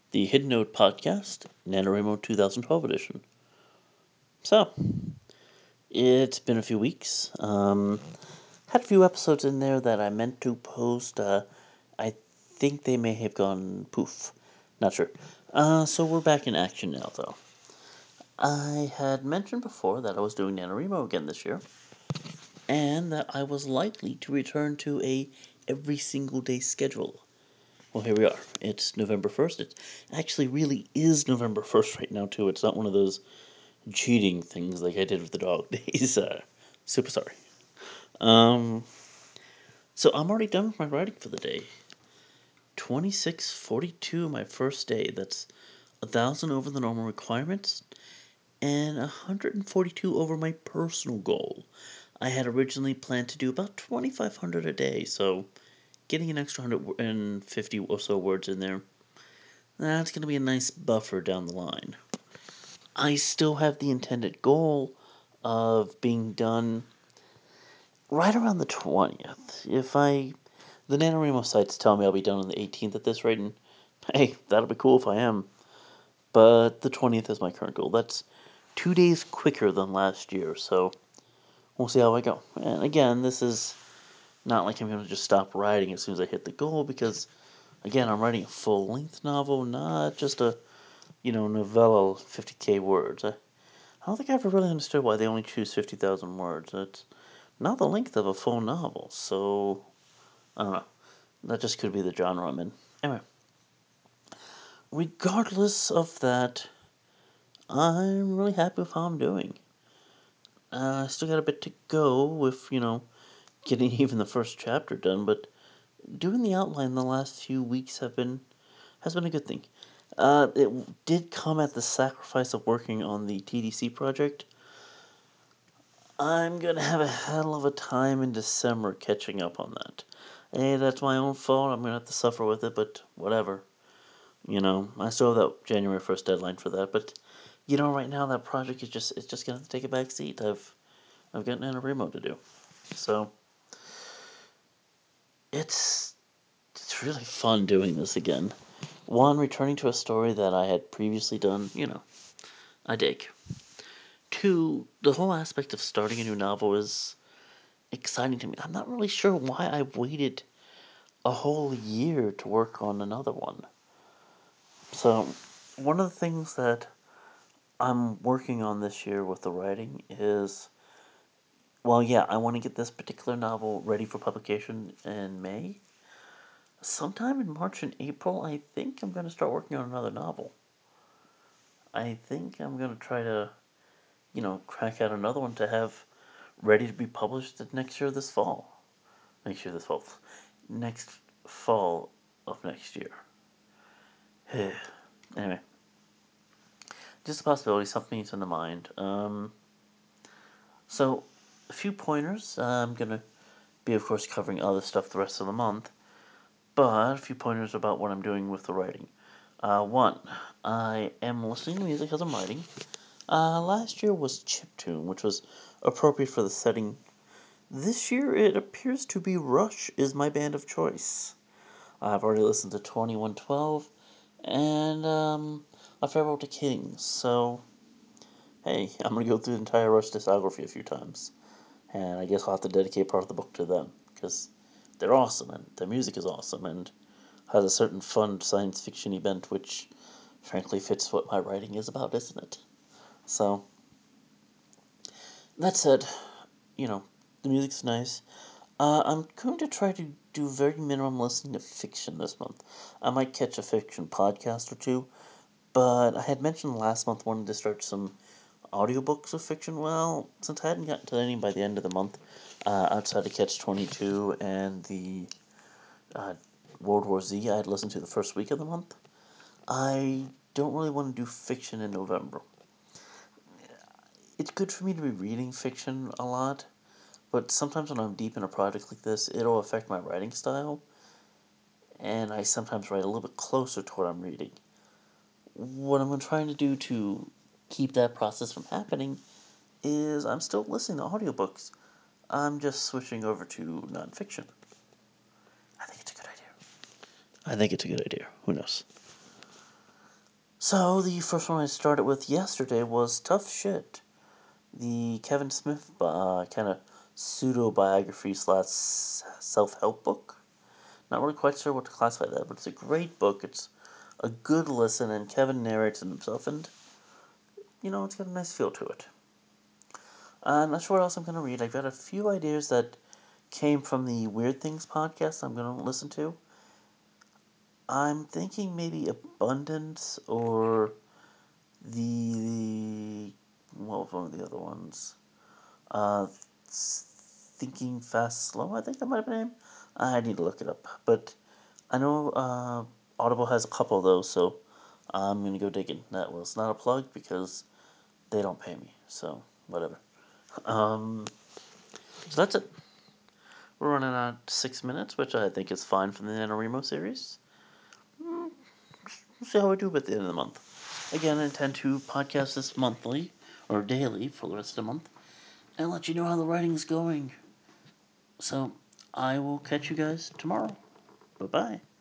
the Hidden Note podcast, NaNoWriMo 2012 edition. So, it's been a few weeks. Had a few episodes in there that I meant to post. I think they may have gone poof. Not sure. So we're back in action now, though. I had mentioned before that I was doing NaNoWriMo again this year, and that I was likely to return to a every single day schedule. Well, here we are. It's November 1st. It actually really is November 1st right now, too. It's not one of those cheating things like I did with the dog days. Super sorry. Um, so I'm already done with my writing for the day. 2642, my first day. That's 1,000 over the normal requirements and 142 over my personal goal. I had originally planned to do about 2,500 a day, so getting an extra 150 or so words in there, that's going to be a nice buffer down the line. I still have the intended goal of being done right around the 20th. The NaNoWriMo sites tell me I'll be done on the 18th at this rate, and hey, that'll be cool if I am. But the 20th is my current goal. That's 2 days quicker than last year, so we'll see how I go. And again, this is not like I'm going to just stop writing as soon as I hit the goal, because, again, I'm writing a full-length novel, not just a, novella, 50k words. I don't think I ever really understood why they only choose 50,000 words. It's not the length of a full novel, so I don't know. That just could be the genre I'm in. Anyway, regardless of that, I'm really happy with how I'm doing. I still got a bit to go with, getting even the first chapter done, but doing the outline the last few weeks has been a good thing. It did come at the sacrifice of working on the TDC project. I'm gonna have a hell of a time in December catching up on that. Hey, that's my own fault. I'm gonna have to suffer with it, but whatever. I still have that January 1st deadline for that, but right now that project is just gonna have to take a back seat. I've got NaNoWriMo to do. So it's really fun doing this again. One, returning to a story that I had previously done, I dig. Two, the whole aspect of starting a new novel is exciting to me. I'm not really sure why I waited a whole year to work on another one. So, one of the things that I'm working on this year with the writing is, well, yeah, I want to get this particular novel ready for publication in May. Sometime in March and April, I think I'm going to start working on another novel. I think I'm going to try to, crack out another one to have ready to be published next year this fall. Next year this fall. Next fall of next year. Anyway, just a possibility, something to in the mind. So, a few pointers. I'm going to be, of course, covering other stuff the rest of the month, but a few pointers about what I'm doing with the writing. One, I am listening to music as I'm writing. Last year was chiptune, which was appropriate for the setting. This year it appears to be Rush is my band of choice. I've already listened to 2112 and A Farewell to Kings, so hey, I'm gonna go through the entire Rush discography a few times. And I guess I'll have to dedicate part of the book to them, because they're awesome and their music is awesome and has a certain fun science fiction event which frankly fits what my writing is about, isn't it? So, that said, you know, the music's nice. I'm going to try to do very minimum listening to fiction this month. I might catch a fiction podcast or two, but I had mentioned last month wanting to start some audiobooks of fiction. Well, since I hadn't gotten to any by the end of the month, outside of Catch 22 and the uh, World War Z, I had listened to the first week of the month. I don't really want to do fiction in November. It's good for me to be reading fiction a lot, but sometimes when I'm deep in a project like this, it'll affect my writing style, and I sometimes write a little bit closer to what I'm reading. What I'm trying to do to keep that process from happening is I'm still listening to audiobooks. I'm just switching over to nonfiction. I think it's a good idea. I think it's a good idea. Who knows? So, the first one I started with yesterday was Tough Shit, the Kevin Smith kind of pseudo biography slash self help book. Not really quite sure what to classify that, but it's a great book. It's a good listen, and Kevin narrates it himself, and it's got a nice feel to it. I'm not sure what else I'm going to read. I've got a few ideas that came from the Weird Things podcast I'm going to listen to. I'm thinking maybe Abundance or what was one of the other ones? Uh, Thinking Fast Slow, I think that might have been the name. I need to look it up. But I know Audible has a couple of those, so I'm going to go digging. That was not a plug because they don't pay me, so whatever. Um, so that's it. We're running at 6 minutes, which I think is fine for the NaNoWriMo series. We'll see how I do at the end of the month. Again, I intend to podcast this monthly, or daily, for the rest of the month, and let you know how the writing's going. So, I will catch you guys tomorrow. Bye-bye.